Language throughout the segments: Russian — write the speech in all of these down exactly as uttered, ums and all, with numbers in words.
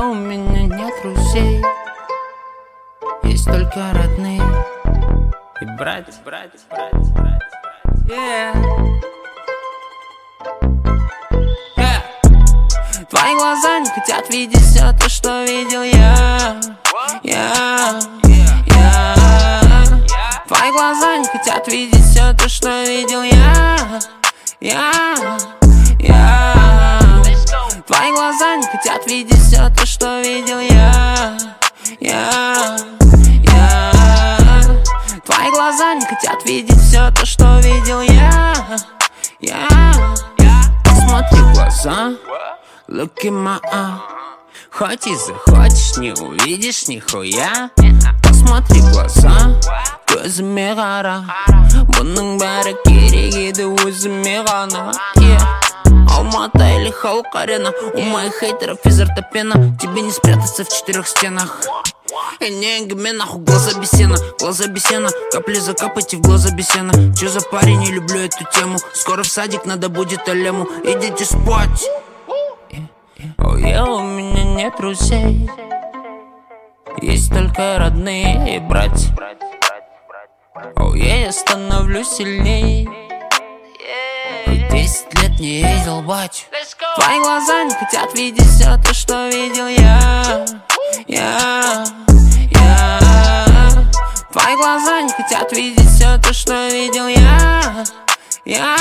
yeah, у меня нет друзей, есть только родные и братья, братья, братья, братья, yeah. Yeah. Твои глаза не хотят видеть все то, что видел я, я, я. Твои глаза не хотят видеть все то, что видел я, я, я. Твои глаза не хотят видеть все то, что видел я, я, я. Твои глаза не хотят видеть все то, что видел я, я. Посмотри в глаза, look in my eye. Хоть и захочешь, не увидишь нихуя. Посмотри в глаза, gözüme kara. Bunun bari керегі өзіме ғана, yeah. Алматы или Халк-арена, у моих хейтеров из ортопена. Тебе не спрятаться в четырех стенах. И не гме нахуй глаза бесена, глаза бесена. Капли закапайте в глаза бесена. Че за парень, не люблю эту тему. Скоро в садик надо будет алему. Идите спать. О, я, у меня нет друзей, есть только родные и братья. О, я, я становлюсь сильней. Хоть десять лет не видел батю. Твои глаза не хотят видеть все то, что видел я, я, я. Твои глаза не хотят видеть все то, что видел я, я,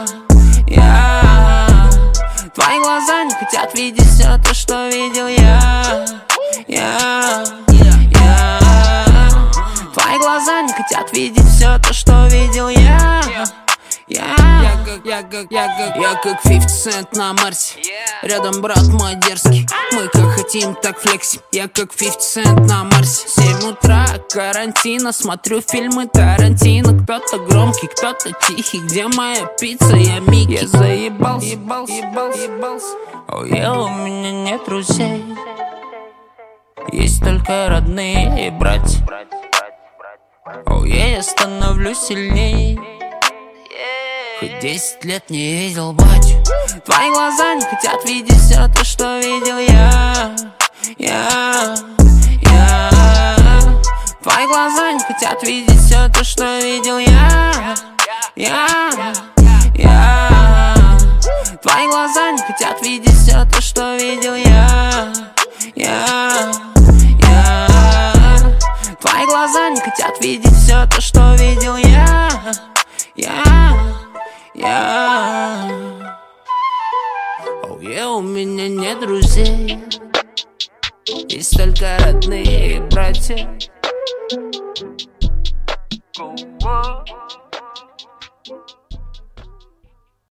я. Твои глаза не хотят видеть все то, что видел я, я, я. Твои глаза не хотят видеть все то, что видел я, я. Я как, я как, я как, я как фифти Cent на Марсе. Рядом брат мой дерзкий. Мы как хотим, так флексим. Я как фифти Cent на Марсе. Семь утра, карантина. Смотрю фильмы Тарантино. Кто-то громкий, кто-то тихий. Где моя пицца? Я Микки. Я заебался, ебался, ебался, ебался. О, я, у меня нет друзей, есть только родные и братья. О, я, я становлюсь сильней. Хоть десять лет не видел батю. Твои глаза не хотят видеть все то, что видел я, я, я. Твои глаза не хотят видеть все то, что видел я, я, я. Твои глаза не хотят видеть все то, что видел я, я, я. Твои глаза не хотят видеть все то, что видел я, я, я. О, я, у меня нет друзей, есть только родные братья. Go, go.